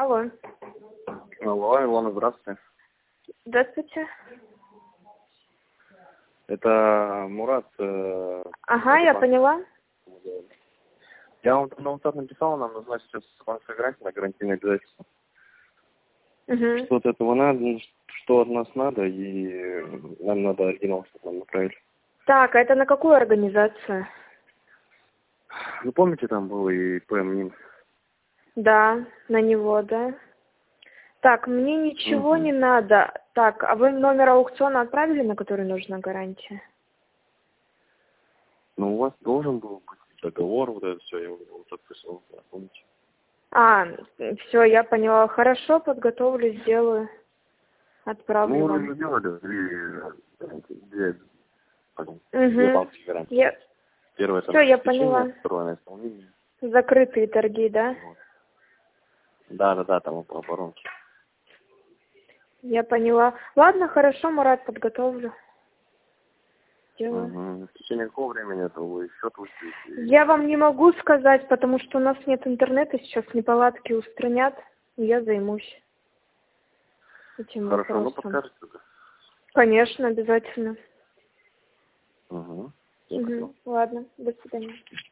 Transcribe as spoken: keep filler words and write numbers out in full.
Алло. Алло, Илона, здравствуйте. Здравствуйте. Это Мурат. Э, ага, я поняла. Я вам на WhatsApp написал, нам нужна сейчас спонсорская гарантия на гарантийное обязательство. Угу. Что от этого надо, что от нас надо, и нам надо оригинал, чтобы нам направили. Так, а это на какую организацию? Вы помните, там был и ПМ? Да, на него, да. Так, мне ничего Угу. не надо. Так, а вы номер аукциона отправили, на который нужна гарантия? Ну, у вас должен был быть договор, вот это все, я его вот подписывал, помните? А, все, я поняла. Хорошо, подготовлю, сделаю. Отправлю Ну, вы вам. уже делали две, две, две, две Угу. банки гарантии. Я... Первое это Все, я обеспечение, поняла. второе на исполнение. Закрытые торги, да? Вот. Да, да, да, там по оборонке. Я поняла. Ладно, хорошо, Мурат, подготовлю. Делаю. Угу. В течение какого времени это вы счет выставите? Я вам не могу сказать, потому что у нас нет интернета, сейчас неполадки устранят, и я займусь этим Хорошо, ну вопросом. подскажете тогда. Конечно, обязательно. Угу. Угу. Ладно, до свидания.